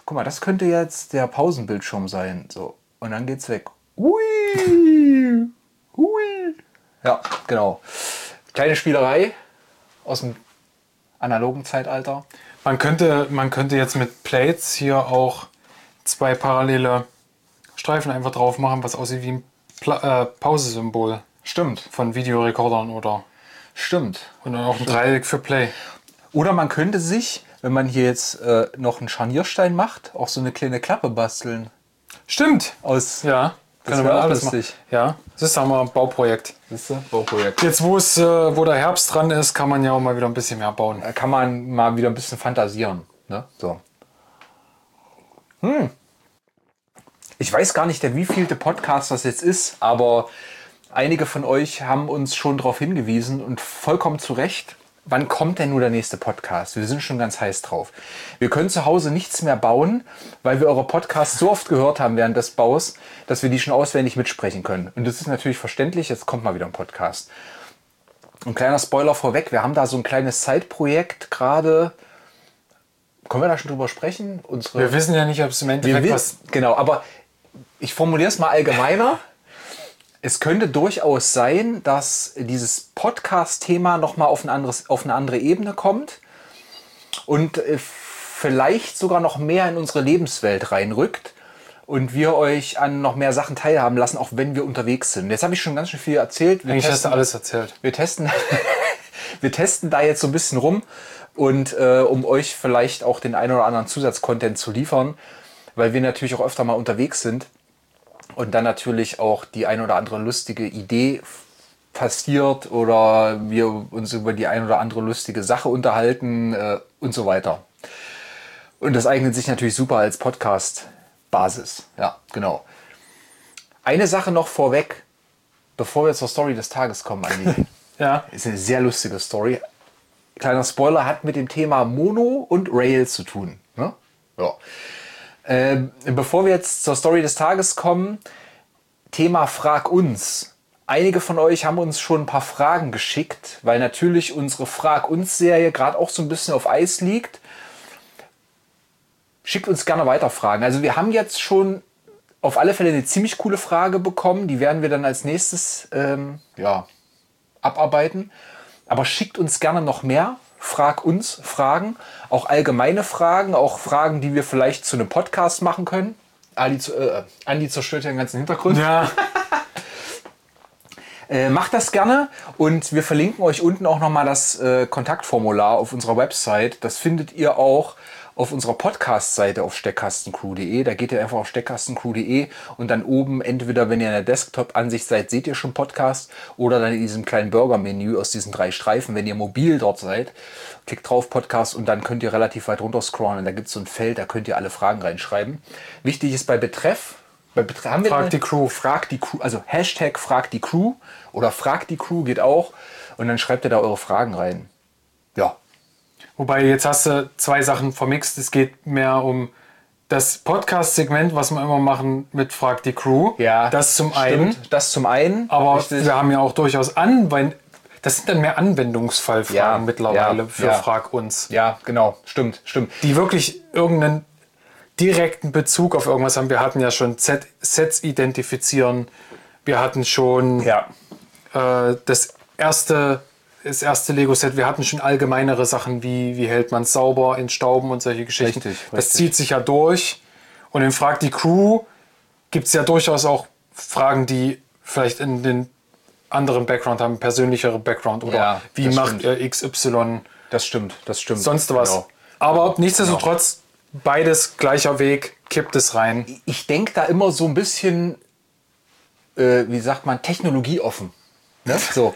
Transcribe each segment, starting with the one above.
guck mal, das könnte jetzt der Pausenbildschirm sein. So. Und dann geht's weg. Hui. Hui. Ja, genau. Kleine Spielerei aus dem analogen Zeitalter. Man könnte jetzt mit Plates hier auch 2 parallele Streifen einfach drauf machen, was aussieht wie ein Pause-Symbol. Stimmt. Von Videorekordern oder. Stimmt. Und dann auch ein Dreieck für Play. Oder man könnte sich, wenn man hier jetzt noch einen Scharnierstein macht, auch so eine kleine Klappe basteln. Stimmt. Ja. Das können wir alles machen. Ja, das ist auch mal ein Bauprojekt. Siehst du? Bauprojekt. Jetzt, wo der Herbst dran ist, kann man ja auch mal wieder ein bisschen mehr bauen. Da kann man mal wieder ein bisschen fantasieren. Ne? So. Ich weiß gar nicht, der wievielte Podcast das jetzt ist, aber einige von euch haben uns schon darauf hingewiesen und vollkommen zu Recht. Wann kommt denn nur der nächste Podcast? Wir sind schon ganz heiß drauf. Wir können zu Hause nichts mehr bauen, weil wir eure Podcasts so oft gehört haben während des Baus, dass wir die schon auswendig mitsprechen können. Und das ist natürlich verständlich, jetzt kommt mal wieder ein Podcast. Ein kleiner Spoiler vorweg, wir haben da so ein kleines Zeitprojekt gerade. Können wir da schon drüber sprechen? Wir wissen ja nicht, ob es im Endeffekt was... Genau, aber ich formuliere es mal allgemeiner. Es könnte durchaus sein, dass dieses Podcast-Thema nochmal auf eine andere Ebene kommt und vielleicht sogar noch mehr in unsere Lebenswelt reinrückt und wir euch an noch mehr Sachen teilhaben lassen, auch wenn wir unterwegs sind. Jetzt habe ich schon ganz schön viel erzählt. Eigentlich hast du alles erzählt. Wir testen da jetzt so ein bisschen rum und um euch vielleicht auch den einen oder anderen Zusatzcontent zu liefern, weil wir natürlich auch öfter mal unterwegs sind. Und dann natürlich auch die ein oder andere lustige Idee passiert oder wir uns über die ein oder andere lustige Sache unterhalten und so weiter. Und das eignet sich natürlich super als Podcast-Basis. Ja, genau. Eine Sache noch vorweg, bevor wir zur Story des Tages kommen, Andi. Ja. Ist eine sehr lustige Story. Kleiner Spoiler, hat mit dem Thema Mono und Rail zu tun. Ne? Ja. Bevor wir jetzt zur Story des Tages kommen, Thema Frag uns. Einige von euch haben uns schon ein paar Fragen geschickt, weil natürlich unsere Frag uns Serie gerade auch so ein bisschen auf Eis liegt. Schickt uns gerne weiter Fragen. Also wir haben jetzt schon auf alle Fälle eine ziemlich coole Frage bekommen. Die werden wir dann als nächstes abarbeiten. Aber schickt uns gerne noch mehr. Frag uns Fragen, auch allgemeine Fragen, auch Fragen, die wir vielleicht zu einem Podcast machen können. Andi zerstört ja den ganzen Hintergrund. Ja. Macht das gerne und wir verlinken euch unten auch nochmal das Kontaktformular auf unserer Website. Das findet ihr auch auf unserer Podcast-Seite auf steckkastencrew.de. Da geht ihr einfach auf steckkastencrew.de und dann oben, entweder wenn ihr in der Desktop-Ansicht seid, seht ihr schon Podcast oder dann in diesem kleinen Burger-Menü aus diesen 3 Streifen, wenn ihr mobil dort seid, klickt drauf Podcast und dann könnt ihr relativ weit runter scrollen und da gibt es so ein Feld, da könnt ihr alle Fragen reinschreiben. Wichtig ist bei Betreff haben wir Frag die Crew. Frag die Crew, also Hashtag Frag die Crew oder Frag die Crew geht auch und dann schreibt ihr da eure Fragen rein. Ja. Wobei, jetzt hast du 2 Sachen vermixt. Es geht mehr um das Podcast-Segment, was wir immer machen mit Frag die Crew. Ja, das zum einen. Das zum einen. Aber richtig. wir haben ja auch durchaus das sind dann mehr Anwendungsfallfragen mittlerweile für Frag uns. Ja, genau. Stimmt. Die wirklich irgendeinen direkten Bezug auf irgendwas haben. Wir hatten ja schon Sets identifizieren. Wir hatten schon das erste Lego-Set. Wir hatten schon allgemeinere Sachen wie hält man es sauber, entstauben und solche Geschichten. Richtig. Das zieht sich ja durch. Und in Frag die Crew gibt es ja durchaus auch Fragen, die vielleicht in den anderen Background haben, persönlichere Background oder wie macht ihr XY. Das stimmt. Sonst was. Genau. Aber nichtsdestotrotz, beides gleicher Weg, kippt es rein. Ich denke da immer so ein bisschen, wie sagt man, technologieoffen. Ne? So.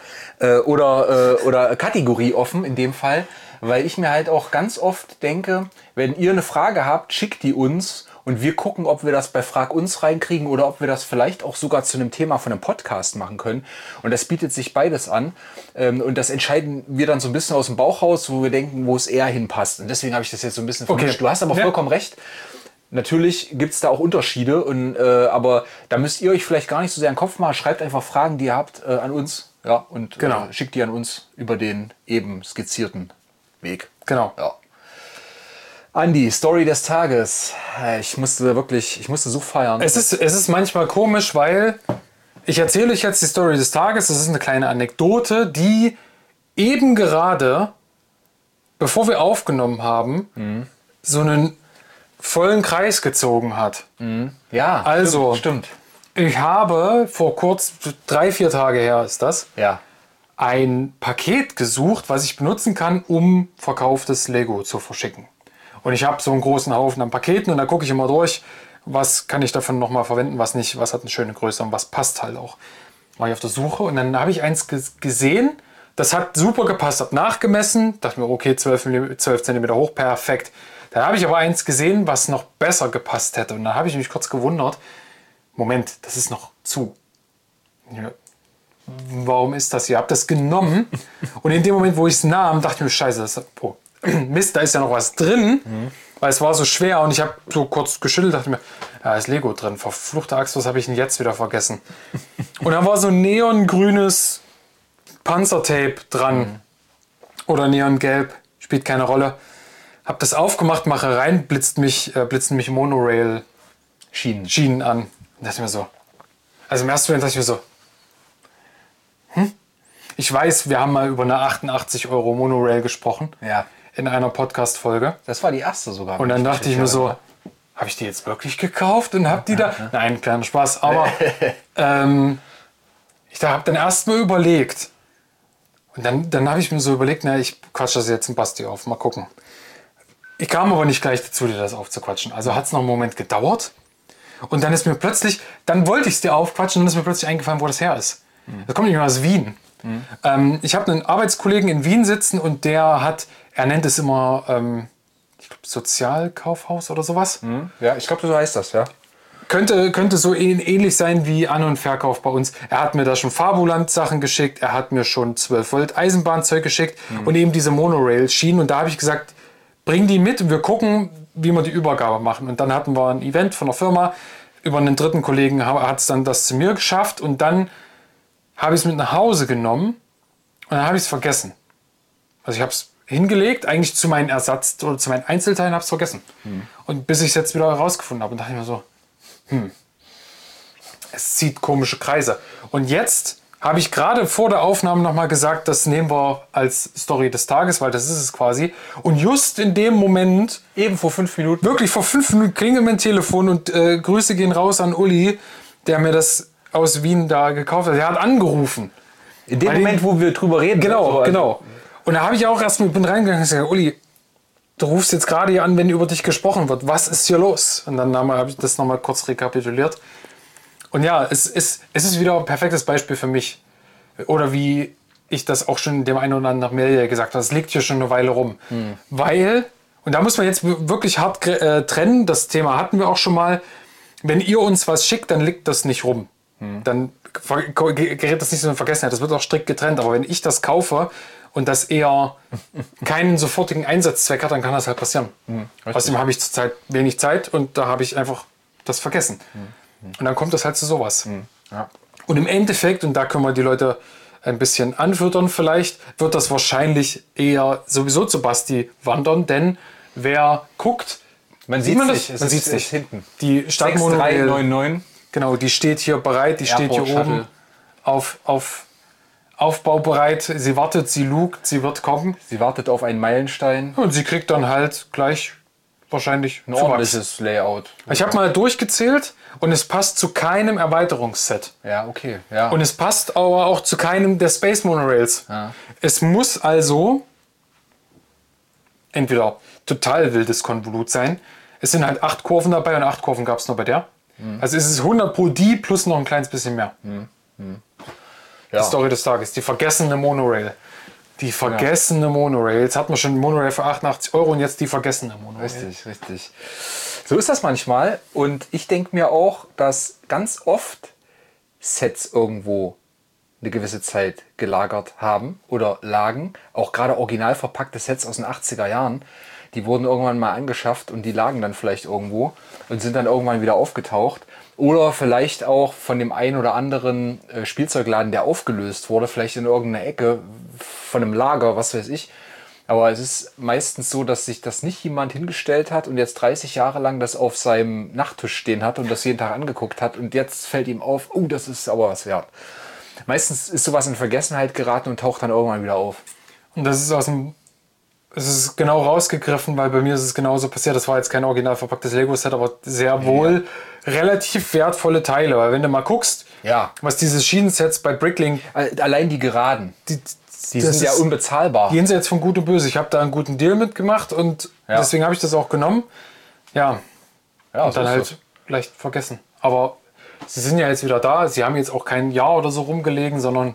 Oder kategorieoffen in dem Fall. Weil ich mir halt auch ganz oft denke, wenn ihr eine Frage habt, schickt die uns und wir gucken, ob wir das bei Frag uns reinkriegen oder ob wir das vielleicht auch sogar zu einem Thema von einem Podcast machen können. Und das bietet sich beides an. Und das entscheiden wir dann so ein bisschen aus dem Bauch raus, wo wir denken, wo es eher hinpasst. Und deswegen habe ich das jetzt so ein bisschen vermischt. Okay. Du hast aber vollkommen recht. Natürlich gibt es da auch Unterschiede, aber da müsst ihr euch vielleicht gar nicht so sehr in den Kopf machen. Schreibt einfach Fragen, die ihr habt, an uns. Ja, und schickt die an uns über den eben skizzierten Weg. Genau. Ja. Andi, Story des Tages. Ich musste so feiern. Es ist manchmal komisch, weil ich erzähle euch jetzt die Story des Tages. Das ist eine kleine Anekdote, die eben gerade, bevor wir aufgenommen haben, so einen vollen Kreis gezogen hat. Ja, also, stimmt. Ich habe vor kurz, 3-4 Tage her ist das, Ja. ein Paket gesucht, was ich benutzen kann, um verkauftes Lego zu verschicken. Und ich habe so einen großen Haufen an Paketen und da gucke ich immer durch, was kann ich davon nochmal verwenden, was nicht, was hat eine schöne Größe und was passt halt auch. War ich auf der Suche und dann habe ich eins gesehen, das hat super gepasst, habe nachgemessen, dachte mir, okay, 12 cm hoch, perfekt. Dann habe ich aber eins gesehen, was noch besser gepasst hätte und dann habe ich mich kurz gewundert, Moment, das ist noch zu. Ja. Warum ist das? Ihr habt das genommen und in dem Moment, wo ich es nahm, dachte ich mir, scheiße, Mist, da ist ja noch was drin, weil es war so schwer und ich habe so kurz geschüttelt, dachte mir, da ist Lego drin, verfluchte Axt, was habe ich denn jetzt wieder vergessen? Und da war so neongrünes Panzertape dran oder neongelb, spielt keine Rolle. Hab das aufgemacht, mache rein, blitzten mich Monorail-Schienen an. Und dachte ich mir so, also im ersten Moment dachte ich mir so, ich weiß, wir haben mal über eine 88 € Monorail gesprochen. Ja. In einer Podcast-Folge. Das war die erste sogar. Und dann dachte ich mir so, habe ich die jetzt wirklich gekauft und hab die da? Nein, kleiner Spaß. Aber ich habe dann erst mal überlegt. Und dann habe ich mir so überlegt, na, ich quatsche das jetzt in Basti auf. Mal gucken. Ich kam aber nicht gleich dazu, dir das aufzuquatschen. Also hat es noch einen Moment gedauert. Und dann ist mir plötzlich, dann wollte ich es dir aufquatschen und dann ist mir plötzlich eingefallen, wo das her ist. Das kommt nicht mehr aus Wien. Ich habe einen Arbeitskollegen in Wien sitzen und er nennt es immer, ich glaube, Sozialkaufhaus oder sowas. Ja, ich glaube, so heißt das, ja. Könnte so ähnlich sein wie An- und Verkauf bei uns. Er hat mir da schon Fabuland-Sachen geschickt, er hat mir schon 12 Volt Eisenbahnzeug geschickt und eben diese Monorail-Schienen. Und da habe ich gesagt, bring die mit und wir gucken, wie wir die Übergabe machen. Und dann hatten wir ein Event von der Firma. Über einen dritten Kollegen hat es dann das zu mir geschafft und dann habe ich es mit nach Hause genommen und dann habe ich es vergessen. Also ich habe es hingelegt, eigentlich zu meinen Ersatz oder zu meinen Einzelteilen, habe es vergessen. Und bis ich es jetzt wieder herausgefunden habe und dachte ich mir so, es zieht komische Kreise. Und jetzt habe ich gerade vor der Aufnahme nochmal gesagt, das nehmen wir als Story des Tages, weil das ist es quasi. Und just in dem Moment, Eben vor 5 Minuten. wirklich vor 5 Minuten, klingelt mein Telefon und Grüße gehen raus an Uli, der mir das aus Wien da gekauft hat. Er hat angerufen. In dem Moment, wo wir drüber reden. Genau, also, genau. Und da habe ich auch erst mal, bin reingegangen und gesagt, Uli, du rufst jetzt gerade hier an, wenn über dich gesprochen wird. Was ist hier los? Und dann habe ich das nochmal kurz rekapituliert. Und ja, es ist wieder ein perfektes Beispiel für mich. Oder wie ich das auch schon in dem einen oder anderen Mail gesagt habe, es liegt hier schon eine Weile rum. Weil, und da muss man jetzt wirklich hart trennen, das Thema hatten wir auch schon mal, wenn ihr uns was schickt, dann liegt das nicht rum. Dann gerät das nicht so in Vergessenheit. Das wird auch strikt getrennt. Aber wenn ich das kaufe und das eher keinen sofortigen Einsatzzweck hat, dann kann das halt passieren. Außerdem habe ich zurzeit wenig Zeit und da habe ich einfach das vergessen. Und dann kommt das halt zu sowas. Ja. Und im Endeffekt, und da können wir die Leute ein bisschen anfüttern vielleicht, wird das wahrscheinlich eher sowieso zu Basti wandern, denn wer guckt, Man sieht es das? nicht. Man sieht es nicht. Hinten. Die Stadtmonorail, 6399. genau, die steht hier bereit, die steht hier Airport oben auf aufbaubereit. Sie wartet, sie lugt, sie wird kommen. Sie wartet auf einen Meilenstein. Und sie kriegt dann halt gleich wahrscheinlich Ein Zuwachs. ordentliches Layout. Ich habe mal durchgezählt und es passt zu keinem Erweiterungsset. Ja, okay. Ja. Und es passt aber auch zu keinem der Space Monorails. Ja. Es muss also entweder total wildes Konvolut sein. Es sind halt 8 Kurven dabei und 8 Kurven gab es nur bei der. Also es ist 100 pro die plus noch ein kleines bisschen mehr. Ja. Die Story des Tages. Die vergessene Monorail. Die vergessene Monorail. Jetzt hatten wir schon einen Monorail für 88 € und jetzt die vergessene Monorail. Richtig, richtig. So ist das manchmal. Und ich denke mir auch, dass ganz oft Sets irgendwo eine gewisse Zeit gelagert haben oder lagen. Auch gerade original verpackte Sets aus den 80er Jahren. Die wurden irgendwann mal angeschafft und die lagen dann vielleicht irgendwo und sind dann irgendwann wieder aufgetaucht. Oder vielleicht auch von dem einen oder anderen Spielzeugladen, der aufgelöst wurde, vielleicht in irgendeiner Ecke von einem Lager, was weiß ich. Aber es ist meistens so, dass sich das nicht jemand hingestellt hat und jetzt 30 Jahre lang das auf seinem Nachttisch stehen hat und das jeden Tag angeguckt hat und jetzt fällt ihm auf, oh, das ist aber was wert. Meistens ist sowas in Vergessenheit geraten und taucht dann irgendwann wieder auf. Und das ist es ist genau rausgegriffen, weil bei mir ist es genauso passiert. Das war jetzt kein original verpacktes Lego-Set, aber sehr wohl relativ wertvolle Teile. Weil wenn du mal guckst, was diese Schienensets bei Bricklink... Allein die Geraden, die sind ja unbezahlbar. Jenseits von Gut und Böse. Ich habe da einen guten Deal mitgemacht und deswegen habe ich das auch genommen. Ja, und dann halt leicht vergessen. Aber sie sind ja jetzt wieder da. Sie haben jetzt auch kein Jahr oder so rumgelegen, sondern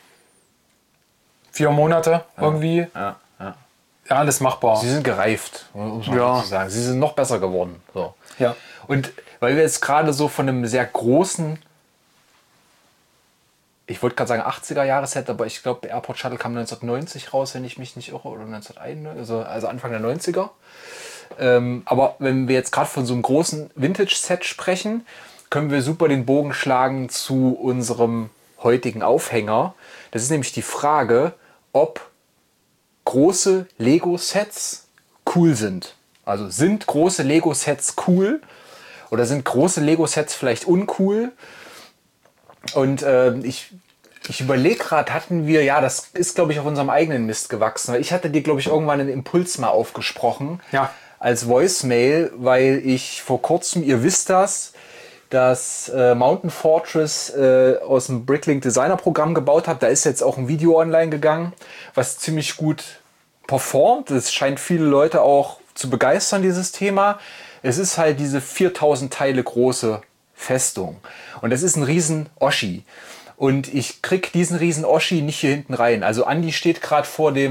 4 Monate irgendwie. Ja, alles machbar. Sie sind gereift, muss man so sagen. Sie sind noch besser geworden. So. Ja. Und weil wir jetzt gerade so von einem sehr großen, ich wollte gerade sagen 80er-Jahres-Set, aber ich glaube, Airport Shuttle kam 1990 raus, wenn ich mich nicht irre, oder 1991, also Anfang der 90er. Aber wenn wir jetzt gerade von so einem großen Vintage-Set sprechen, können wir super den Bogen schlagen zu unserem heutigen Aufhänger. Das ist nämlich die Frage, ob große Lego-Sets cool sind. Also sind große Lego-Sets cool oder sind große Lego-Sets vielleicht uncool? Und ich überlege gerade, hatten wir, das ist glaube ich auf unserem eigenen Mist gewachsen, weil ich hatte dir glaube ich irgendwann einen Impuls mal aufgesprochen als Voicemail, weil ich vor kurzem, ihr wisst das Mountain Fortress aus dem Bricklink Designer Programm gebaut habe. Da ist jetzt auch ein Video online gegangen, was ziemlich gut performt. Es scheint viele Leute auch zu begeistern, dieses Thema. Es ist halt diese 4000 Teile große Festung. Und das ist ein riesen Oschi. Und ich krieg diesen riesen Oschi nicht hier hinten rein. Also Andi steht gerade vor der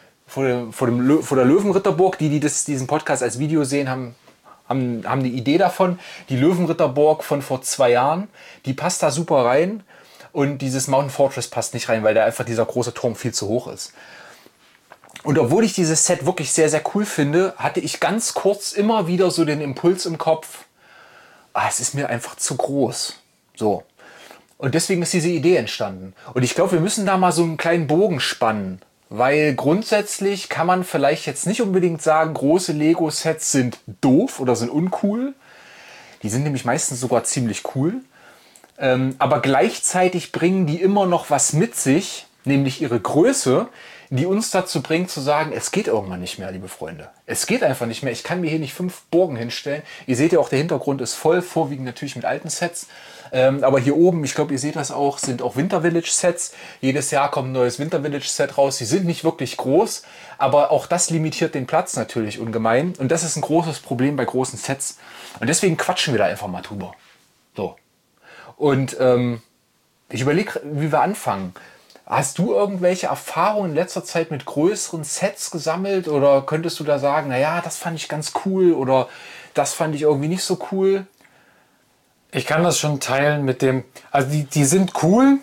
Löwenritterburg. Die diesen Podcast als Video sehen, haben die Idee davon. Die Löwenritterburg von vor 2 Jahren, die passt da super rein. Und dieses Mountain Fortress passt nicht rein, weil da einfach dieser große Turm viel zu hoch ist. Und obwohl ich dieses Set wirklich sehr, sehr cool finde, hatte ich ganz kurz immer wieder so den Impuls im Kopf, es ist mir einfach zu groß. So. Und deswegen ist diese Idee entstanden. Und ich glaube, wir müssen da mal so einen kleinen Bogen spannen. Weil grundsätzlich kann man vielleicht jetzt nicht unbedingt sagen, große Lego-Sets sind doof oder sind uncool. Die sind nämlich meistens sogar ziemlich cool. Aber gleichzeitig bringen die immer noch was mit sich, nämlich ihre Größe, die uns dazu bringt zu sagen, es geht irgendwann nicht mehr, liebe Freunde. Es geht einfach nicht mehr. Ich kann mir hier nicht 5 Burgen hinstellen. Ihr seht ja auch, der Hintergrund ist voll, vorwiegend natürlich mit alten Sets. Aber hier oben, ich glaube, ihr seht das auch, sind auch Winter Village Sets. Jedes Jahr kommt ein neues Winter Village Set raus. Die sind nicht wirklich groß, aber auch das limitiert den Platz natürlich ungemein. Und das ist ein großes Problem bei großen Sets. Und deswegen quatschen wir da einfach mal drüber. So. Und ich überlege, wie wir anfangen. Hast du irgendwelche Erfahrungen in letzter Zeit mit größeren Sets gesammelt? Oder könntest du da sagen, naja, das fand ich ganz cool oder das fand ich irgendwie nicht so cool? Ich kann das schon teilen mit dem, also die sind cool,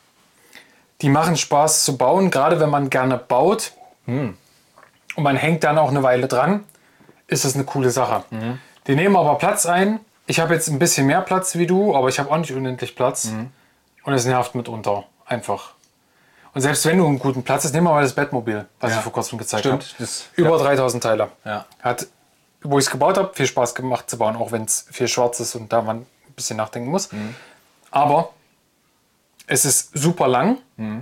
die machen Spaß zu bauen, gerade wenn man gerne baut und man hängt dann auch eine Weile dran, ist das eine coole Sache. Die nehmen aber Platz ein. Ich habe jetzt ein bisschen mehr Platz wie du, aber ich habe auch nicht unendlich Platz und es nervt mitunter einfach. Und selbst wenn du einen guten Platz hast, nehmen wir mal das Bettmobil, was ich vor kurzem gezeigt habe. Über 3000 Teile. Ja. Hat, wo ich es gebaut habe, viel Spaß gemacht zu bauen, auch wenn es viel schwarz ist und da man ein bisschen nachdenken muss. Aber es ist super lang,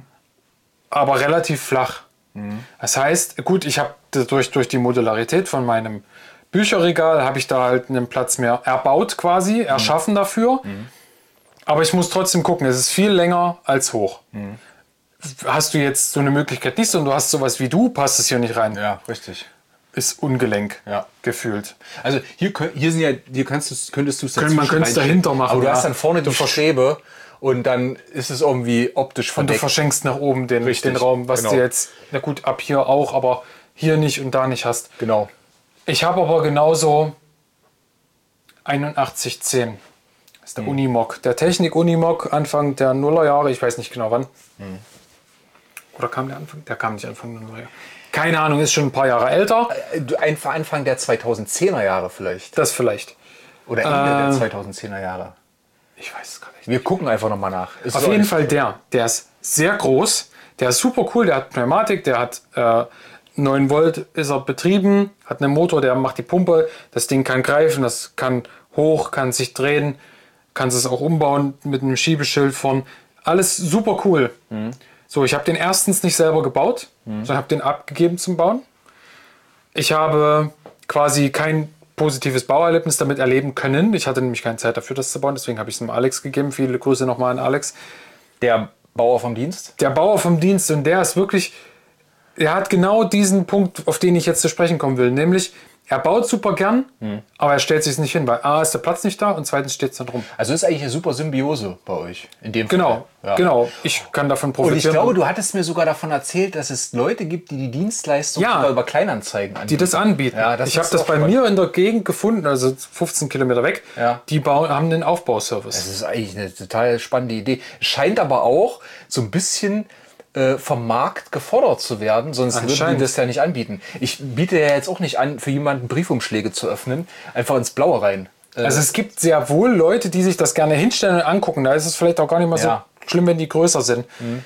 aber relativ flach. Das heißt, gut, ich habe durch die Modularität von meinem Bücherregal, habe ich da halt einen Platz mehr erbaut quasi, erschaffen dafür. Aber ich muss trotzdem gucken, es ist viel länger als hoch. Hast du jetzt so eine Möglichkeit nicht und du hast sowas wie du, passt es hier nicht rein. Ja, richtig. Ist ungelenk gefühlt. Also hier sind ja, könntest du es man könnte es dahinter machen. Aber du hast dann vorne die Verschräbe und dann ist es irgendwie optisch verdeckt. Und du verschenkst nach oben den Raum, was du jetzt, na gut, ab hier auch, aber hier nicht und da nicht hast. Genau. Ich habe aber genauso 8110. Das ist der Unimog. Der Technik Unimog, Anfang der Nullerjahre, ich weiß nicht genau wann. Oder kam der Anfang? Der kam nicht Anfang der Nullerjahre. Keine Ahnung, ist schon ein paar Jahre älter. Anfang der 2010er Jahre vielleicht. Das vielleicht. Oder Ende der 2010er Jahre. Ich weiß es gar nicht. Wir gucken einfach nochmal nach. Auf jeden Fall der ist sehr groß, der ist super cool, der hat Pneumatik, der hat 9 Volt ist er betrieben, hat einen Motor, der macht die Pumpe, das Ding kann greifen, das kann hoch, kann sich drehen, kannst es auch umbauen mit einem Schiebeschild von. Alles super cool. So, ich habe den erstens nicht selber gebaut, sondern habe den abgegeben zum Bauen. Ich habe quasi kein positives Bauerlebnis damit erleben können. Ich hatte nämlich keine Zeit dafür, das zu bauen, deswegen habe ich es dem Alex gegeben. Viele Grüße nochmal an Alex. Der Bauer vom Dienst? Der Bauer vom Dienst, und der ist wirklich, er hat genau diesen Punkt, auf den ich jetzt zu sprechen kommen will, nämlich er baut super gern, aber er stellt sich nicht hin, weil A ist der Platz nicht da und zweitens steht es dann rum. Also ist eigentlich eine super Symbiose bei euch in dem Genau, Fall. Ja. genau. Ich kann davon profitieren. Und ich glaube, du hattest mir sogar davon erzählt, dass es Leute gibt, die Dienstleistung über Kleinanzeigen anbieten. Die das anbieten. Ja, ich habe das bei mir in der Gegend gefunden, also 15 Kilometer weg. Ja. Die haben einen Aufbauservice. Das ist eigentlich eine total spannende Idee. Scheint aber auch so ein bisschen vom Markt gefordert zu werden, sonst würden die das ja nicht anbieten. Ich biete ja jetzt auch nicht an, für jemanden Briefumschläge zu öffnen, einfach ins Blaue rein. Also es gibt sehr wohl Leute, die sich das gerne hinstellen und angucken. Da ist es vielleicht auch gar nicht mal so schlimm, wenn die größer sind.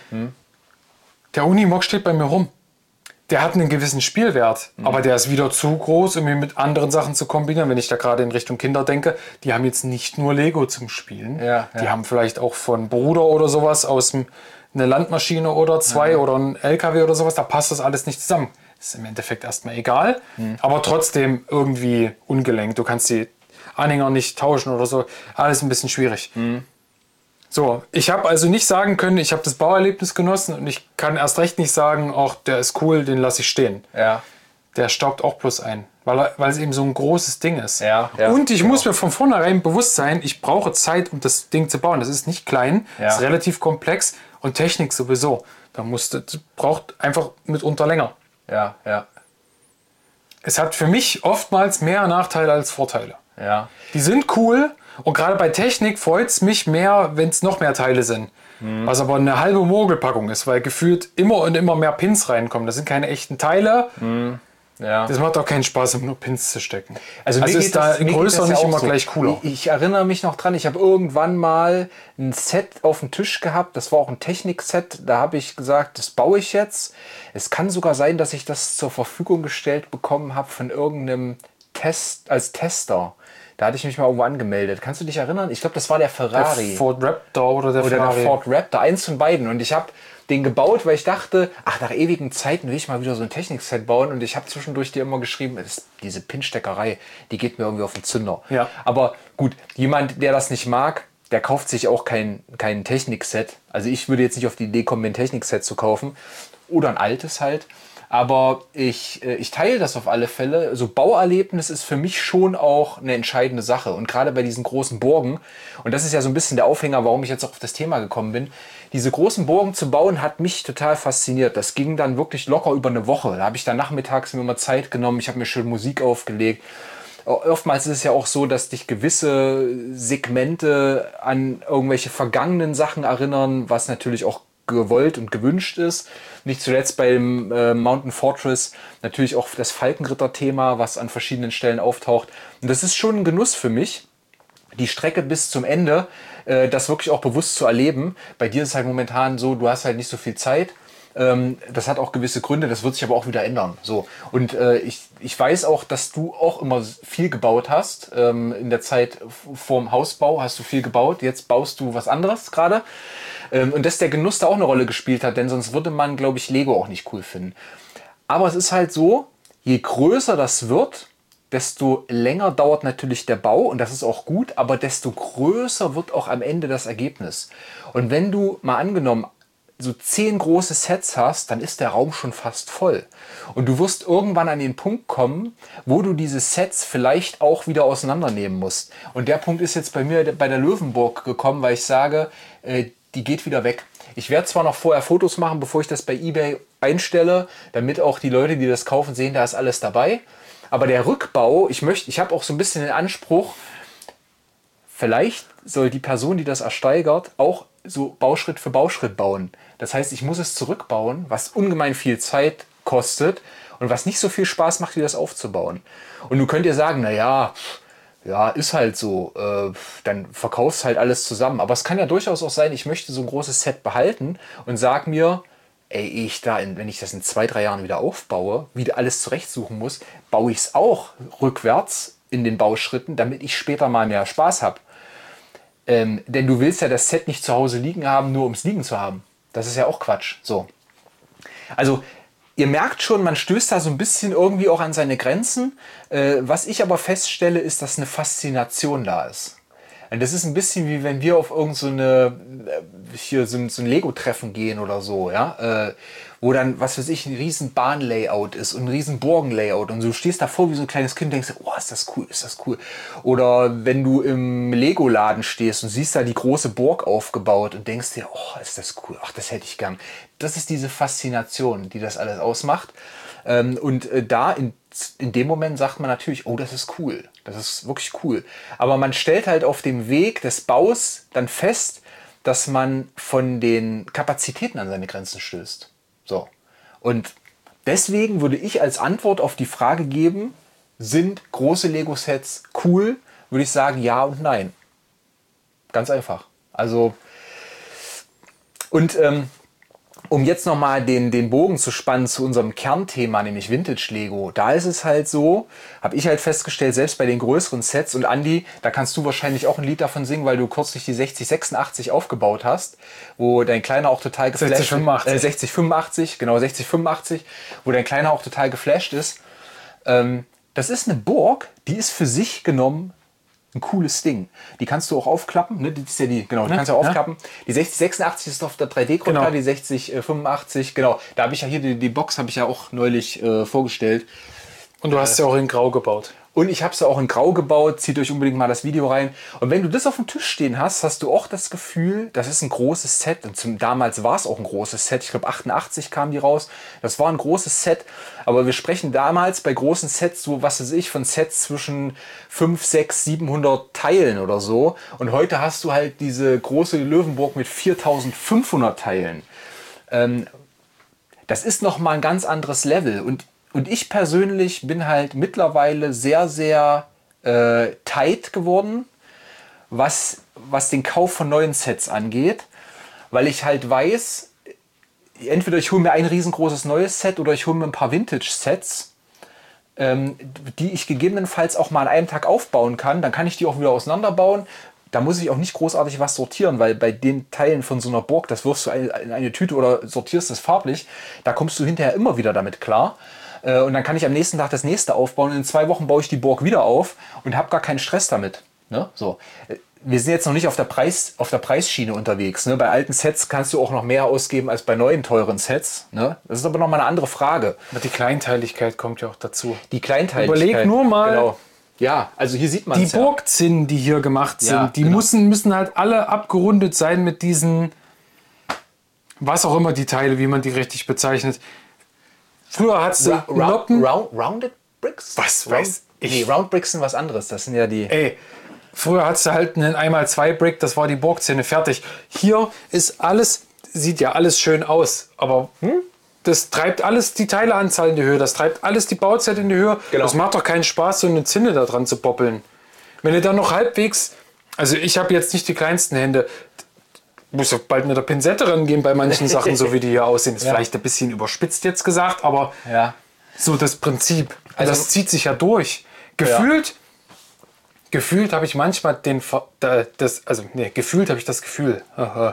Der Unimog steht bei mir rum. Der hat einen gewissen Spielwert, aber der ist wieder zu groß, um ihn mit anderen Sachen zu kombinieren. Wenn ich da gerade in Richtung Kinder denke, die haben jetzt nicht nur Lego zum Spielen. Die haben vielleicht auch von Bruder oder sowas aus dem eine Landmaschine oder zwei oder ein LKW oder sowas, da passt das alles nicht zusammen. Ist im Endeffekt erstmal egal, aber trotzdem irgendwie ungelenkt. Du kannst die Anhänger nicht tauschen oder so. Alles ein bisschen schwierig. So, ich habe also nicht sagen können, ich habe das Bauerlebnis genossen, und ich kann erst recht nicht sagen, auch der ist cool, den lasse ich stehen. Ja. Der staubt auch bloß ein, weil es eben so ein großes Ding ist. Ja, und ich muss mir von vornherein bewusst sein, ich brauche Zeit, um das Ding zu bauen. Das ist nicht klein, das ist relativ komplex. Und Technik sowieso. Das braucht einfach mitunter länger. Ja. Es hat für mich oftmals mehr Nachteile als Vorteile. Ja. Die sind cool, und gerade bei Technik freut es mich mehr, wenn es noch mehr Teile sind. Was aber eine halbe Mogelpackung ist, weil gefühlt immer und immer mehr Pins reinkommen. Das sind keine echten Teile. Ja. Das macht auch keinen Spaß, um nur Pins zu stecken. Also mir ist da größer nicht immer so. gleich cooler. Ich erinnere mich noch dran, ich habe irgendwann mal ein Set auf dem Tisch gehabt. Das war auch ein Technikset. Da habe ich gesagt, das baue ich jetzt. Es kann sogar sein, dass ich das zur Verfügung gestellt bekommen habe von irgendeinem als Tester. Da hatte ich mich mal irgendwo angemeldet. Kannst du dich erinnern? Ich glaube, das war der Ferrari. Der Ford Raptor oder der Ferrari. Der Ford Raptor, eins von beiden. Und ich habe den gebaut, weil ich dachte, nach ewigen Zeiten will ich mal wieder so ein Technikset bauen. Und ich habe zwischendurch dir immer geschrieben, diese Pinsteckerei, die geht mir irgendwie auf den Zünder. Ja. Aber gut, jemand, der das nicht mag, der kauft sich auch kein Technikset. Also ich würde jetzt nicht auf die Idee kommen, mir ein Technikset zu kaufen. Oder ein altes halt. Aber ich teile das auf alle Fälle. So Bauerlebnis ist für mich schon auch eine entscheidende Sache. Und gerade bei diesen großen Burgen, und das ist ja so ein bisschen der Aufhänger, warum ich jetzt auch auf das Thema gekommen bin, diese großen Burgen zu bauen, hat mich total fasziniert. Das ging dann wirklich locker über eine Woche. Da habe ich dann nachmittags mir mal Zeit genommen. Ich habe mir schön Musik aufgelegt. Oftmals ist es ja auch so, dass dich gewisse Segmente an irgendwelche vergangenen Sachen erinnern, was natürlich auch gewollt und gewünscht ist. Nicht zuletzt beim Mountain Fortress natürlich auch das Falkenritter-Thema, was an verschiedenen Stellen auftaucht. Und das ist schon ein Genuss für mich, die Strecke bis zum Ende, das wirklich auch bewusst zu erleben. Bei dir ist es halt momentan so, du hast halt nicht so viel Zeit. Das hat auch gewisse Gründe, das wird sich aber auch wieder ändern. So. Und ich weiß auch, dass du auch immer viel gebaut hast. In der Zeit vorm Hausbau hast du viel gebaut. Jetzt baust du was anderes gerade. Und dass der Genuss da auch eine Rolle gespielt hat, denn sonst würde man, glaube ich, Lego auch nicht cool finden. Aber es ist halt so, je größer das wird, desto länger dauert natürlich der Bau, und das ist auch gut, aber desto größer wird auch am Ende das Ergebnis. Und wenn du mal angenommen so 10 große Sets hast, dann ist der Raum schon fast voll. Und du wirst irgendwann an den Punkt kommen, wo du diese Sets vielleicht auch wieder auseinandernehmen musst. Und der Punkt ist jetzt bei mir bei der Löwenburg gekommen, weil ich sage, die geht wieder weg. Ich werde zwar noch vorher Fotos machen, bevor ich das bei eBay einstelle, damit auch die Leute, die das kaufen, sehen, da ist alles dabei. Aber der Rückbau, ich habe auch so ein bisschen den Anspruch, vielleicht soll die Person, die das ersteigert, auch so Bauschritt für Bauschritt bauen. Das heißt, ich muss es zurückbauen, was ungemein viel Zeit kostet und was nicht so viel Spaß macht, wie das aufzubauen. Und du könnt ihr sagen, naja, ja, ist halt so, dann verkaufst halt alles zusammen. Aber es kann ja durchaus auch sein, ich möchte so ein großes Set behalten und sag mir, ey, wenn ich das in 2, 3 Jahren wieder aufbaue, wieder alles zurechtsuchen muss, baue ich es auch rückwärts in den Bauschritten, damit ich später mal mehr Spaß habe. Denn du willst ja das Set nicht zu Hause liegen haben, nur ums Liegen zu haben. Das ist ja auch Quatsch. So. Also ihr merkt schon, man stößt da so ein bisschen irgendwie auch an seine Grenzen. Was ich aber feststelle, ist, dass eine Faszination da ist. Und das ist ein bisschen wie wenn wir auf irgend so ein Lego-Treffen gehen oder so, ja, wo dann, was weiß ich, ein riesen Bahnlayout ist und ein riesen Burgenlayout und du stehst davor wie so ein kleines Kind und denkst, oh, ist das cool, ist das cool. Oder wenn du im Lego-Laden stehst und siehst da die große Burg aufgebaut und denkst dir, oh, ist das cool, ach, das hätte ich gern. Das ist diese Faszination, die das alles ausmacht. Und da in dem Moment sagt man natürlich, oh, das ist cool. Das ist wirklich cool. Aber man stellt halt auf dem Weg des Baus dann fest, dass man von den Kapazitäten an seine Grenzen stößt. So. Und deswegen würde ich als Antwort auf die Frage geben, sind große Lego-Sets cool? Würde ich sagen, ja und nein. Ganz einfach. Also, und um jetzt nochmal den Bogen zu spannen zu unserem Kernthema, nämlich Vintage-Lego, da ist es halt so, habe ich halt festgestellt, selbst bei den größeren Sets, und Andi, da kannst du wahrscheinlich auch ein Lied davon singen, weil du kürzlich die 6086 aufgebaut hast, wo dein Kleiner auch total geflasht ist. 6085, genau, 6085, wo dein Kleiner auch total geflasht ist. Das ist eine Burg, die ist für sich genommen ein cooles Ding. Die kannst du auch aufklappen, ne? Die ist ja die, genau, die kannst du aufklappen. Die 6086 ist auf der 3D-Grundlage, genau. Die 6085, genau. Da habe ich ja hier die Box habe ich ja auch neulich vorgestellt. Und du hast sie auch in Grau gebaut. Und ich habe sie auch in Grau gebaut. Zieht euch unbedingt mal das Video rein. Und wenn du das auf dem Tisch stehen hast, hast du auch das Gefühl, das ist ein großes Set. Und damals war es auch ein großes Set. Ich glaube 88 kam die raus. Das war ein großes Set. Aber wir sprechen damals bei großen Sets so, was weiß ich, von Sets zwischen 5, 6, 700 Teilen oder so. Und heute hast du halt diese große Löwenburg mit 4500 Teilen. Das ist nochmal ein ganz anderes Level. Und ich persönlich bin halt mittlerweile sehr, sehr tight geworden, was den Kauf von neuen Sets angeht, weil ich halt weiß, entweder ich hole mir ein riesengroßes neues Set oder ich hole mir ein paar Vintage-Sets, die ich gegebenenfalls auch mal an einem Tag aufbauen kann. Dann kann ich die auch wieder auseinanderbauen. Da muss ich auch nicht großartig was sortieren, weil bei den Teilen von so einer Burg, das wirfst du in eine Tüte oder sortierst es farblich, da kommst du hinterher immer wieder damit klar. Und dann kann ich am nächsten Tag das nächste aufbauen und in 2 Wochen baue ich die Burg wieder auf und habe gar keinen Stress damit. Ne? So. Wir sind jetzt noch nicht auf der Preisschiene unterwegs. Ne? Bei alten Sets kannst du auch noch mehr ausgeben als bei neuen teuren Sets. Ne? Das ist aber nochmal eine andere Frage. Aber die Kleinteiligkeit kommt ja auch dazu. Die Kleinteiligkeit. Überleg nur mal. Genau. Ja, also hier sieht man es. Die Burgzinnen, die hier gemacht sind, die genau. müssen halt alle abgerundet sein mit diesen, was auch immer die Teile, wie man die richtig bezeichnet. Früher hat sie Rounded Bricks? Was weiß ich? Nee, Round Bricks sind was anderes. Das sind ja die... Früher hat sie halt einen 1x2 Brick, das war die Burgzinne, fertig. Hier ist alles, sieht ja alles schön aus, aber das treibt alles die Teileanzahl in die Höhe, das treibt alles die Bauzeit in die Höhe. Genau. Das macht doch keinen Spaß, so eine Zinne da dran zu boppeln. Wenn du dann noch halbwegs, also ich habe jetzt nicht die kleinsten Hände, muss ja bald mit der Pinzette rangehen bei manchen Sachen, so wie die hier aussehen. Ist vielleicht ein bisschen überspitzt jetzt gesagt, aber so das Prinzip. Also das zieht sich ja durch. Gefühlt habe ich manchmal gefühlt habe ich das Gefühl.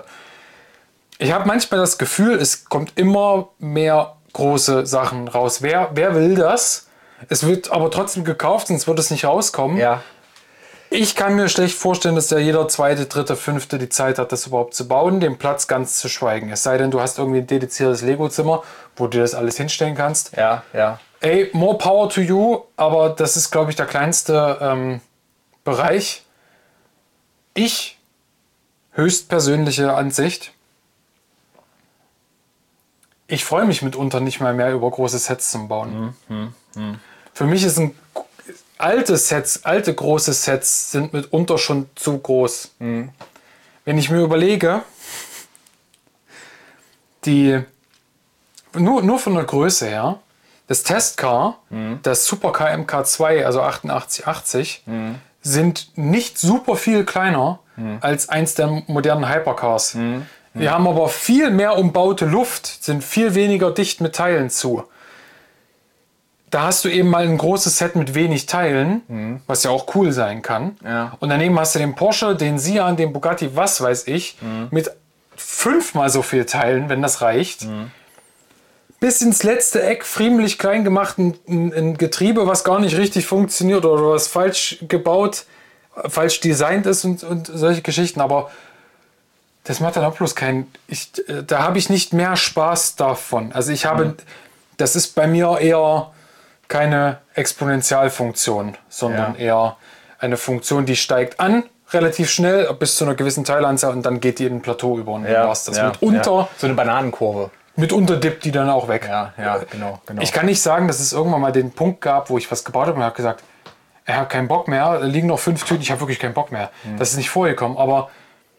Ich habe manchmal das Gefühl, es kommt immer mehr große Sachen raus. Wer will das? Es wird aber trotzdem gekauft, sonst wird es nicht rauskommen. Ja. Ich kann mir schlecht vorstellen, dass ja jeder 2., 3., 5. die Zeit hat, das überhaupt zu bauen, den Platz ganz zu schweigen. Es sei denn, du hast irgendwie ein dediziertes Lego-Zimmer, wo du das alles hinstellen kannst. Ja. Ey, more power to you, aber das ist, glaube ich, der kleinste Bereich. Ich, höchstpersönliche Ansicht, ich freue mich mitunter nicht mal mehr über große Sets zum Bauen. Für mich ist alte große Sets sind mitunter schon zu groß. Wenn ich mir überlege, nur von der Größe her, das Testcar, das Supercar MK2, also 8880, sind nicht super viel kleiner als eins der modernen Hypercars. Wir haben aber viel mehr umbaute Luft, sind viel weniger dicht mit Teilen zu. Da hast du eben mal ein großes Set mit wenig Teilen, was ja auch cool sein kann. Ja. Und daneben hast du den Porsche, den Sian, den Bugatti, was weiß ich, mit 5-mal so viel Teilen, wenn das reicht. Bis ins letzte Eck friemlich klein gemacht, ein Getriebe, was gar nicht richtig funktioniert oder was falsch gebaut, falsch designt ist und solche Geschichten. Aber das macht dann auch bloß da habe ich nicht mehr Spaß davon. Also das ist bei mir eher keine Exponentialfunktion, sondern eher eine Funktion, die steigt an, relativ schnell, bis zu einer gewissen Teilanzahl und dann geht die in ein Plateau über und dann war es das. So eine Bananenkurve. Mitunter dippt die dann auch weg. Ja, genau. Ich kann nicht sagen, dass es irgendwann mal den Punkt gab, wo ich was gebaut habe und habe gesagt, ich habe keinen Bock mehr, da liegen noch 5 Tüten, ich habe wirklich keinen Bock mehr. Das ist nicht vorgekommen, aber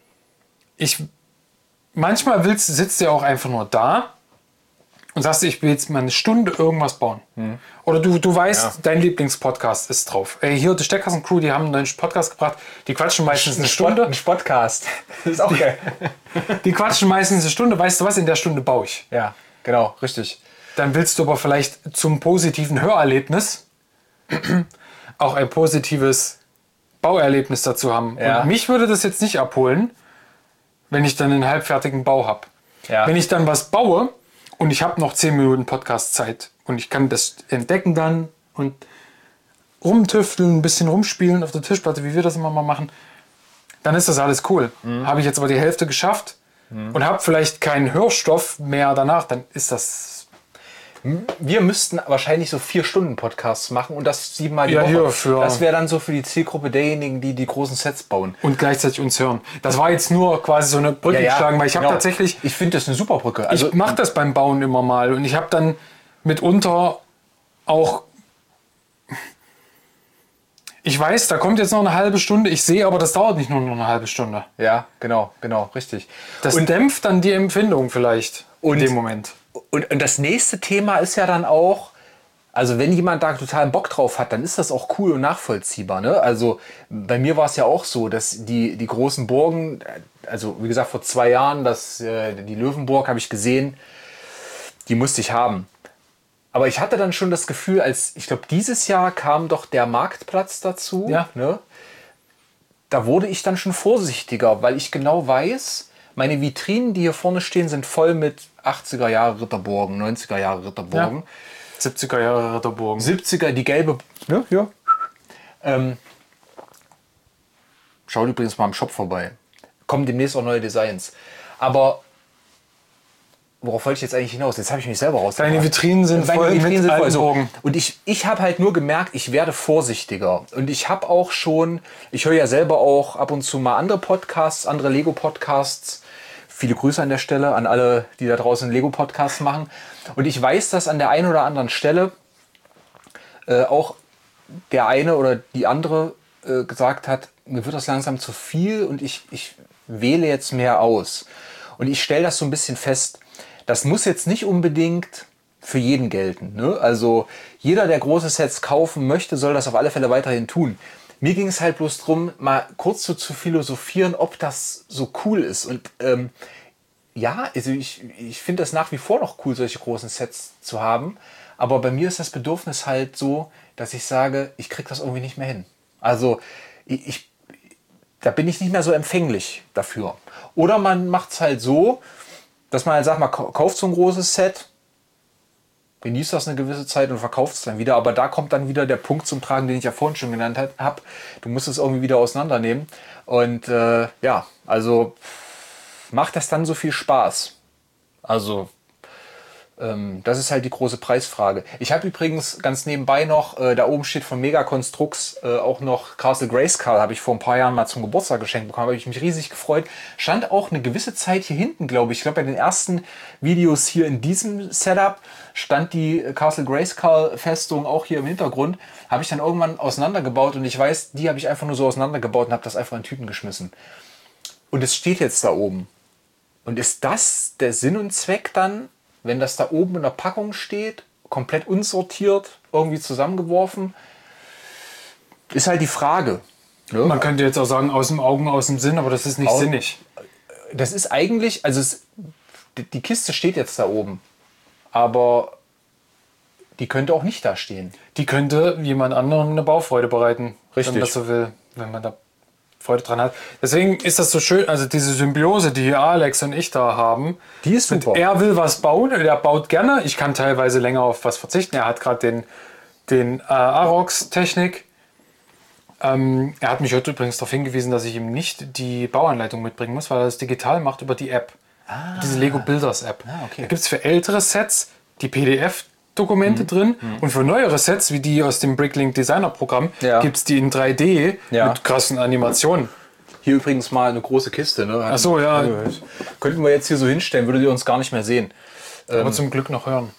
manchmal sitzt du ja auch einfach nur da und sagst, ich will jetzt mal eine Stunde irgendwas bauen. Oder du weißt, dein Lieblingspodcast ist drauf. Ey, hier die Steckkasten-Crew, die haben einen neuen Podcast gebracht. Die quatschen meistens eine Stunde. Ein Podcast. Das ist auch geil. Die quatschen meistens eine Stunde. Weißt du was, in der Stunde baue ich. Ja, genau, richtig. Dann willst du aber vielleicht zum positiven Hörerlebnis auch ein positives Bauerlebnis dazu haben. Ja. Und mich würde das jetzt nicht abholen, wenn ich dann einen halbfertigen Bau habe. Ja. Wenn ich dann was baue und ich habe noch 10 Minuten Podcast-Zeit und ich kann das entdecken dann und rumtüfteln, ein bisschen rumspielen auf der Tischplatte, wie wir das immer mal machen, dann ist das alles cool. Habe ich jetzt aber die Hälfte geschafft und habe vielleicht keinen Hörstoff mehr danach, dann ist das... Wir müssten wahrscheinlich so 4-Stunden-Podcasts machen und das 7-mal die Woche. Das wäre dann so für die Zielgruppe derjenigen, die die großen Sets bauen. Und gleichzeitig uns hören. Das war jetzt nur quasi so eine Brücke geschlagen, weil ich habe tatsächlich... Ich finde das eine super Brücke. Also, ich mache das beim Bauen immer mal und ich habe dann mitunter auch... Ich weiß, da kommt jetzt noch eine halbe Stunde. Ich sehe aber, das dauert nicht nur noch eine halbe Stunde. Ja, genau, richtig. Das dämpft dann die Empfindung vielleicht in dem Moment. Und das nächste Thema ist ja dann auch, also wenn jemand da totalen Bock drauf hat, dann ist das auch cool und nachvollziehbar. Ne? Also bei mir war es ja auch so, dass die großen Burgen, also wie gesagt vor 2 Jahren, die Löwenburg habe ich gesehen, die musste ich haben. Aber ich hatte dann schon das Gefühl, ich glaube dieses Jahr kam doch der Marktplatz dazu. Ja. Ne? Da wurde ich dann schon vorsichtiger, weil ich genau weiß, meine Vitrinen, die hier vorne stehen, sind voll mit 80er Jahre Ritterburgen, 90er Jahre Ritterburgen. Ja. 70er Jahre Ritterburgen. 70er, die gelbe. Ne? Ja. Schaut übrigens mal am Shop vorbei. Kommen demnächst auch neue Designs. Aber worauf wollte ich jetzt eigentlich hinaus? Jetzt habe ich mich selber rausgebracht. Deine Vitrinen sind voll mit alten Burgen. Und ich habe halt nur gemerkt, ich werde vorsichtiger. Und ich habe auch schon, ich höre ja selber auch ab und zu mal andere Podcasts, andere Lego-Podcasts. Viele Grüße an der Stelle an alle, die da draußen Lego-Podcasts machen. Und ich weiß, dass an der einen oder anderen Stelle auch der eine oder die andere gesagt hat, mir wird das langsam zu viel und ich wähle jetzt mehr aus. Und ich stelle das so ein bisschen fest. Das muss jetzt nicht unbedingt für jeden gelten. Ne? Also jeder, der große Sets kaufen möchte, soll das auf alle Fälle weiterhin tun. Mir ging es halt bloß darum, mal kurz so zu philosophieren, ob das so cool ist. Und also ich finde das nach wie vor noch cool, solche großen Sets zu haben. Aber bei mir ist das Bedürfnis halt so, dass ich sage, ich kriege das irgendwie nicht mehr hin. Also da bin ich nicht mehr so empfänglich dafür. Oder man macht es halt so, dass man halt sagt, man kauft so ein großes Set, genießt das eine gewisse Zeit und verkauft es dann wieder. Aber da kommt dann wieder der Punkt zum Tragen, den ich ja vorhin schon genannt habe. Du musst es irgendwie wieder auseinandernehmen. Und also macht das dann so viel Spaß? Also das ist halt die große Preisfrage. Ich habe übrigens ganz nebenbei noch, da oben steht von Mega Construx auch noch Castle Grayskull, habe ich vor ein paar Jahren mal zum Geburtstag geschenkt bekommen, habe ich mich riesig gefreut. Stand auch eine gewisse Zeit hier hinten, glaube ich. Ich glaube, bei den ersten Videos hier in diesem Setup stand die Castle Grayskull Festung auch hier im Hintergrund. Habe ich dann irgendwann auseinandergebaut und ich weiß, die habe ich einfach nur so auseinandergebaut und habe das einfach in Tüten geschmissen. Und es steht jetzt da oben. Und ist das der Sinn und Zweck dann, wenn das da oben in der Packung steht, komplett unsortiert, irgendwie zusammengeworfen? Ist halt die Frage. Ne? Man könnte jetzt auch sagen, aus dem Augen, aus dem Sinn, aber das ist nicht sinnig. das ist eigentlich, die Kiste steht jetzt da oben, aber die könnte auch nicht da stehen. Die könnte jemand anderem eine Baufreude bereiten, Richtig. wenn man das so will, wenn man da Freude dran hat. Deswegen ist das so schön, also diese Symbiose, die Alex und ich da haben. Die ist super. Er will was bauen, er baut gerne. Ich kann teilweise länger auf was verzichten. Er hat gerade den Arox-Technik. Er hat mich heute übrigens darauf hingewiesen, dass ich ihm nicht die Bauanleitung mitbringen muss, weil er das digital macht über die App. Diese Lego Builders App. Okay. Da gibt es für ältere Sets die PDF-Dokumente drin und für neuere Sets, wie die aus dem Bricklink Designer Programm, gibt es die in 3D mit krassen Animationen. Hier übrigens mal eine große Kiste. Ne? Ach so, ja. Könnten wir jetzt hier so hinstellen, würdet ihr uns gar nicht mehr sehen. Aber zum Glück noch hören.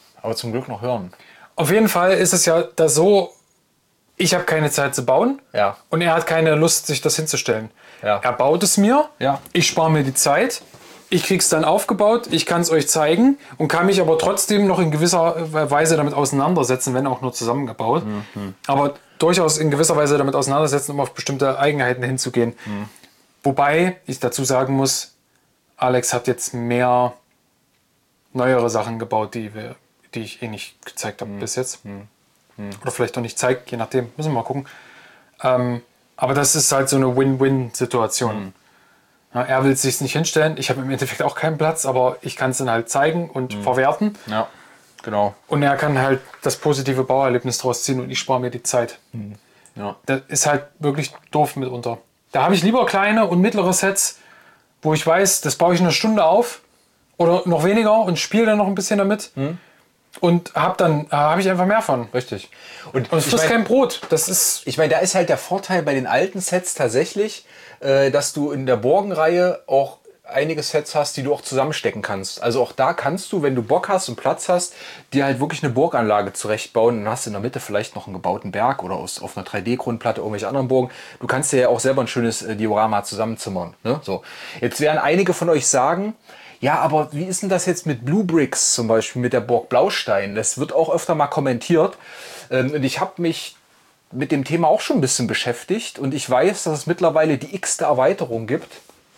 Auf jeden Fall ist es ja da so, ich habe keine Zeit zu bauen und er hat keine Lust, sich das hinzustellen. Ja. Er baut es mir, ich spare mir die Zeit, ich kriege es dann aufgebaut, ich kann es euch zeigen und kann mich aber trotzdem noch in gewisser Weise damit auseinandersetzen, wenn auch nur zusammengebaut. Aber durchaus in gewisser Weise damit auseinandersetzen, um auf bestimmte Eigenheiten hinzugehen. Wobei ich dazu sagen muss, Alex hat jetzt mehr neuere Sachen gebaut, die ich nicht gezeigt habe bis jetzt. Oder vielleicht auch nicht zeigt, je nachdem. Müssen wir mal gucken. Aber das ist halt so eine Win-Win-Situation. Ja, er will sich nicht hinstellen. Ich habe im Endeffekt auch keinen Platz, aber ich kann es dann halt zeigen und verwerten. Ja, genau. Und er kann halt das positive Bauerlebnis draus ziehen und ich spare mir die Zeit. Ja. Das ist halt wirklich doof mitunter. Da habe ich lieber kleine und mittlere Sets, wo ich weiß, das baue ich in einer Stunde auf oder noch weniger und spiele dann noch ein bisschen damit. Und habe ich einfach mehr von. Richtig. Und es frisst kein Brot. Das ist. Ich meine, da ist halt der Vorteil bei den alten Sets tatsächlich, dass du in der Borgenreihe auch einige Sets hast, die du auch zusammenstecken kannst. Also auch da kannst du, wenn du Bock hast und Platz hast, dir halt wirklich eine Burganlage zurechtbauen. Dann hast du in der Mitte vielleicht noch einen gebauten Berg oder auf einer 3D-Grundplatte irgendwelche anderen Burgen. Du kannst dir ja auch selber ein schönes Diorama zusammenzimmern. Ne? So. Jetzt werden einige von euch sagen, ja, aber wie ist denn das jetzt mit Blue Bricks zum Beispiel, mit der Burg Blaustein? Das wird auch öfter mal kommentiert. Und ich habe mich mit dem Thema auch schon ein bisschen beschäftigt. Und ich weiß, dass es mittlerweile die x-te Erweiterung gibt.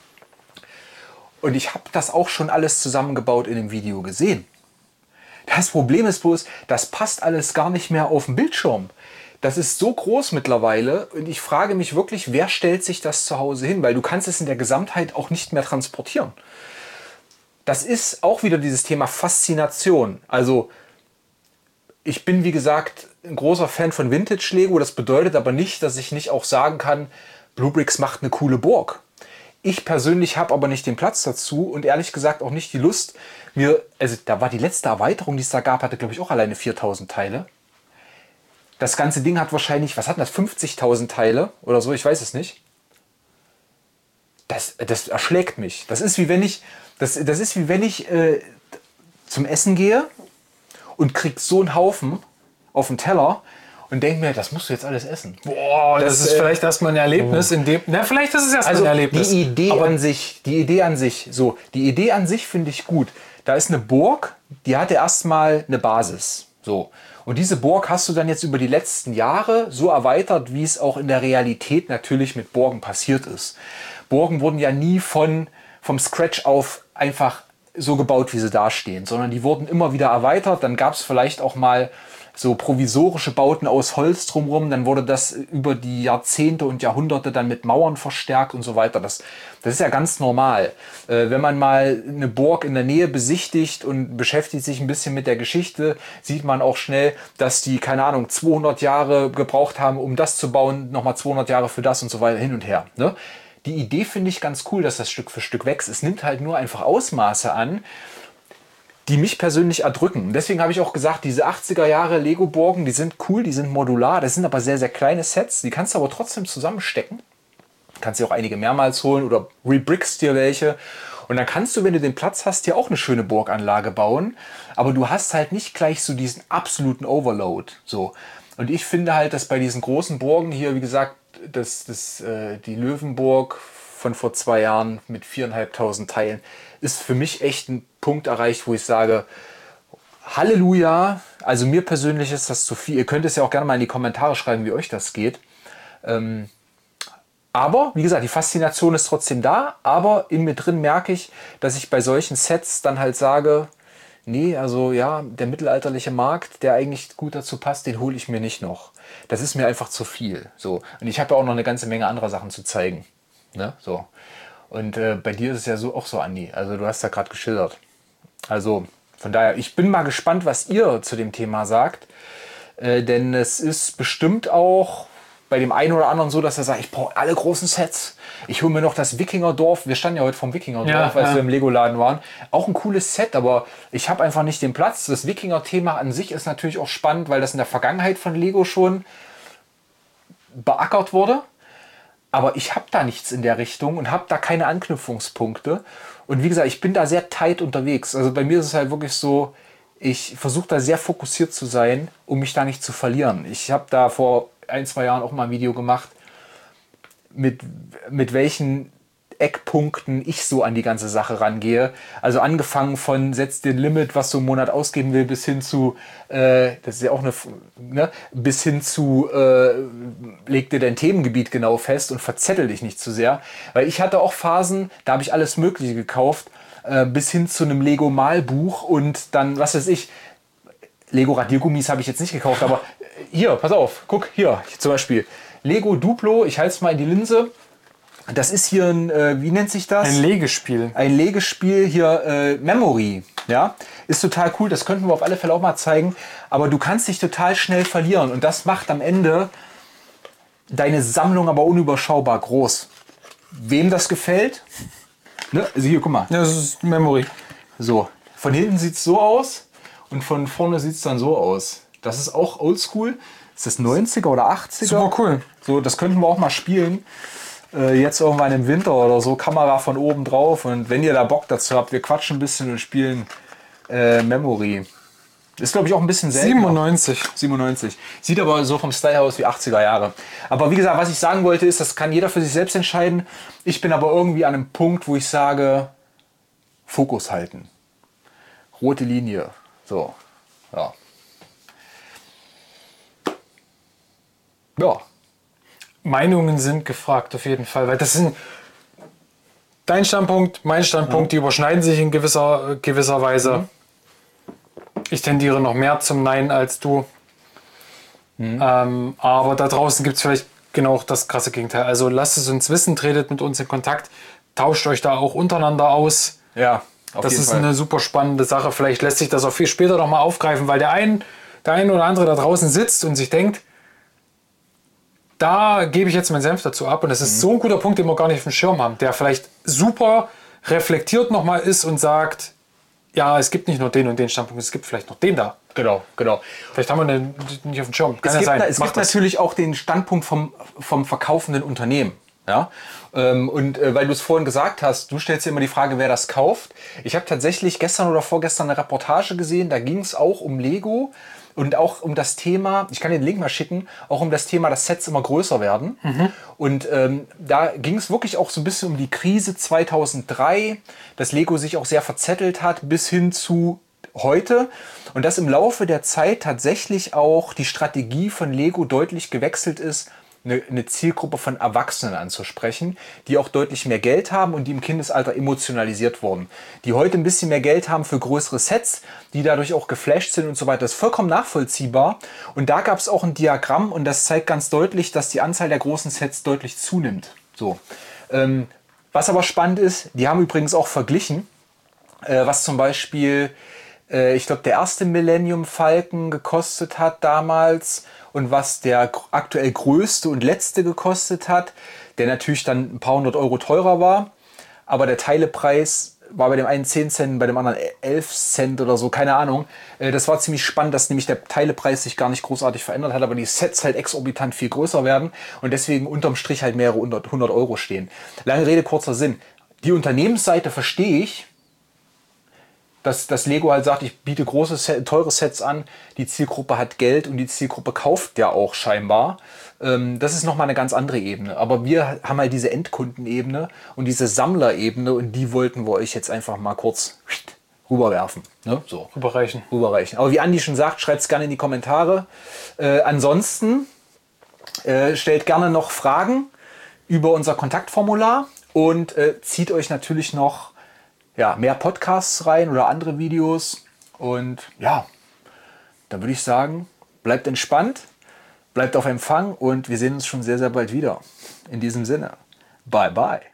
Und ich habe das auch schon alles zusammengebaut in dem Video gesehen. Das Problem ist bloß, das passt alles gar nicht mehr auf den Bildschirm. Das ist so groß mittlerweile und ich frage mich wirklich, wer stellt sich das zu Hause hin? Weil du kannst es in der Gesamtheit auch nicht mehr transportieren. Das ist auch wieder dieses Thema Faszination. Also ich bin, wie gesagt, ein großer Fan von Vintage-Lego. Das bedeutet aber nicht, dass ich nicht auch sagen kann, Blue Bricks macht eine coole Burg. Ich persönlich habe aber nicht den Platz dazu und ehrlich gesagt auch nicht die Lust, da war die letzte Erweiterung, die es da gab, hatte glaube ich auch alleine 4000 Teile. Das ganze Ding hat wahrscheinlich, was hat das, 50.000 Teile oder so, ich weiß es nicht. Das erschlägt mich. Das ist wie wenn ich zum Essen gehe und krieg so einen Haufen auf den Teller und denke mir, das musst du jetzt alles essen. Boah, das ist vielleicht erstmal ein Erlebnis, vielleicht ist es erstmal ein Erlebnis. Die Idee an sich finde ich gut. Da ist eine Burg, die hatte erstmal eine Basis. So. Und diese Burg hast du dann jetzt über die letzten Jahre so erweitert, wie es auch in der Realität natürlich mit Burgen passiert ist. Burgen wurden ja nie vom Scratch auf einfach so gebaut, wie sie dastehen, sondern die wurden immer wieder erweitert. Dann gab es vielleicht auch mal so provisorische Bauten aus Holz drumherum. Dann wurde das über die Jahrzehnte und Jahrhunderte dann mit Mauern verstärkt und so weiter. Das ist ja ganz normal. Wenn man mal eine Burg in der Nähe besichtigt und beschäftigt sich ein bisschen mit der Geschichte, sieht man auch schnell, dass die, keine Ahnung, 200 Jahre gebraucht haben, um das zu bauen, nochmal 200 Jahre für das und so weiter hin und her. Ne? Die Idee finde ich ganz cool, dass das Stück für Stück wächst. Es nimmt halt nur einfach Ausmaße an, die mich persönlich erdrücken. Und deswegen habe ich auch gesagt, diese 80er Jahre Lego-Burgen, die sind cool, die sind modular, das sind aber sehr, sehr kleine Sets, die kannst du aber trotzdem zusammenstecken. Kannst dir auch einige mehrmals holen oder rebrickst dir welche. Und dann kannst du, wenn du den Platz hast, dir auch eine schöne Burganlage bauen. Aber du hast halt nicht gleich so diesen absoluten Overload. So. Und ich finde halt, dass bei diesen großen Burgen hier, wie gesagt, die Löwenburg von vor 2 Jahren mit 4.500 Teilen, ist für mich echt ein Punkt erreicht, wo ich sage, Halleluja. Also mir persönlich ist das zu viel. Ihr könnt es ja auch gerne mal in die Kommentare schreiben, wie euch das geht. Aber, wie gesagt, die Faszination ist trotzdem da, aber in mir drin merke ich, dass ich bei solchen Sets dann halt sage, nee, also ja, der mittelalterliche Markt, der eigentlich gut dazu passt, den hole ich mir nicht noch. Das ist mir einfach zu viel. So. Und ich habe ja auch noch eine ganze Menge anderer Sachen zu zeigen. Ne? So. Und bei dir ist es ja so auch so, Andi. Also du hast ja gerade geschildert. Also von daher, ich bin mal gespannt, was ihr zu dem Thema sagt. Denn es ist bestimmt auch bei dem einen oder anderen so, dass er sagt, ich brauche alle großen Sets. Ich hole mir noch das Wikingerdorf. Wir standen ja heute vom Wikingerdorf, als wir im Lego-Laden waren. Auch ein cooles Set, aber ich habe einfach nicht den Platz. Das Wikinger-Thema an sich ist natürlich auch spannend, weil das in der Vergangenheit von Lego schon beackert wurde. Aber ich habe da nichts in der Richtung und habe da keine Anknüpfungspunkte. Und wie gesagt, ich bin da sehr tight unterwegs. Also bei mir ist es halt wirklich so, ich versuche da sehr fokussiert zu sein, um mich da nicht zu verlieren. Ich habe da vor 1-2 Jahren auch mal ein Video gemacht, mit welchen Eckpunkten ich so an die ganze Sache rangehe. Also angefangen von setz dir ein Limit, was du im Monat ausgeben will, bis hin zu, das ist ja auch bis hin zu, leg dir dein Themengebiet genau fest und verzettel dich nicht zu sehr. Weil ich hatte auch Phasen, da habe ich alles Mögliche gekauft, bis hin zu einem Lego-Malbuch und dann, was weiß ich, Lego-Radiergummis habe ich jetzt nicht gekauft, aber hier, pass auf, guck, hier zum Beispiel Lego Duplo, ich halte es mal in die Linse. Das ist hier ein, wie nennt sich das? Ein Legespiel. Ein Legespiel, hier Memory, ja, ist total cool, das könnten wir auf alle Fälle auch mal zeigen, aber du kannst dich total schnell verlieren und das macht am Ende deine Sammlung aber unüberschaubar groß. Wem das gefällt, ne? Also hier, guck mal. Ja, das ist Memory. So, von hinten sieht es so aus und von vorne sieht es dann so aus. Das ist auch oldschool. Ist das 90er oder 80er? Super cool. So, das könnten wir auch mal spielen. Jetzt irgendwann im Winter oder so, Kamera von oben drauf. Und wenn ihr da Bock dazu habt, wir quatschen ein bisschen und spielen Memory. Ist, glaube ich, auch ein bisschen seltener. 97. Sieht aber so vom Style aus wie 80er Jahre. Aber wie gesagt, was ich sagen wollte, ist, das kann jeder für sich selbst entscheiden. Ich bin aber irgendwie an einem Punkt, wo ich sage, Fokus halten. Rote Linie. So, ja. Ja. Meinungen sind gefragt auf jeden Fall, weil das sind dein Standpunkt, mein Standpunkt, die überschneiden sich in gewisser Weise. Ich tendiere noch mehr zum Nein als du. Aber da draußen gibt es vielleicht genau das krasse Gegenteil. Also lasst es uns wissen, tretet mit uns in Kontakt, tauscht euch da auch untereinander aus. Ja, das ist eine super spannende Sache. Vielleicht lässt sich das auch viel später noch mal aufgreifen, weil der ein oder andere da draußen sitzt und sich denkt, da gebe ich jetzt meinen Senf dazu ab. Und das ist so ein guter Punkt, den wir gar nicht auf dem Schirm haben, der vielleicht super reflektiert nochmal ist und sagt, ja, es gibt nicht nur den und den Standpunkt, es gibt vielleicht noch den da. Genau. Vielleicht haben wir den nicht auf dem Schirm. Es gibt natürlich auch den Standpunkt vom verkaufenden Unternehmen. Ja? Weil du es vorhin gesagt hast, du stellst dir immer die Frage, wer das kauft. Ich habe tatsächlich gestern oder vorgestern eine Reportage gesehen, da ging es auch um Lego. Und auch um das Thema, ich kann den Link mal schicken, auch um das Thema, dass Sets immer größer werden. Und da ging es wirklich auch so ein bisschen um die Krise 2003, dass Lego sich auch sehr verzettelt hat, bis hin zu heute. Und dass im Laufe der Zeit tatsächlich auch die Strategie von Lego deutlich gewechselt ist, eine Zielgruppe von Erwachsenen anzusprechen, die auch deutlich mehr Geld haben und die im Kindesalter emotionalisiert wurden. Die heute ein bisschen mehr Geld haben für größere Sets, die dadurch auch geflasht sind und so weiter. Das ist vollkommen nachvollziehbar. Und da gab es auch ein Diagramm und das zeigt ganz deutlich, dass die Anzahl der großen Sets deutlich zunimmt. So. Was aber spannend ist, die haben übrigens auch verglichen, was zum Beispiel, ich glaube, der erste Millennium Falcon gekostet hat damals und was der aktuell größte und letzte gekostet hat, der natürlich dann ein paar hundert Euro teurer war, aber der Teilepreis war bei dem einen 10 Cent, bei dem anderen 11 Cent oder so, keine Ahnung. Das war ziemlich spannend, dass nämlich der Teilepreis sich gar nicht großartig verändert hat, aber die Sets halt exorbitant viel größer werden und deswegen unterm Strich halt mehrere 100 Euro stehen. Lange Rede, kurzer Sinn. Die Unternehmensseite verstehe ich, dass Lego halt sagt, ich biete große, teure Sets an, die Zielgruppe hat Geld und die Zielgruppe kauft ja auch scheinbar. Das ist nochmal eine ganz andere Ebene. Aber wir haben halt diese Endkundenebene und diese Sammlerebene und die wollten wir euch jetzt einfach mal kurz rüberwerfen. Ne? So. Rüberreichen. Aber wie Andi schon sagt, schreibt es gerne in die Kommentare. Ansonsten stellt gerne noch Fragen. über unser Kontaktformular und zieht euch natürlich noch mehr Podcasts rein oder andere Videos. Und ja, dann würde ich sagen, bleibt entspannt, bleibt auf Empfang und wir sehen uns schon sehr, sehr bald wieder. In diesem Sinne, bye bye.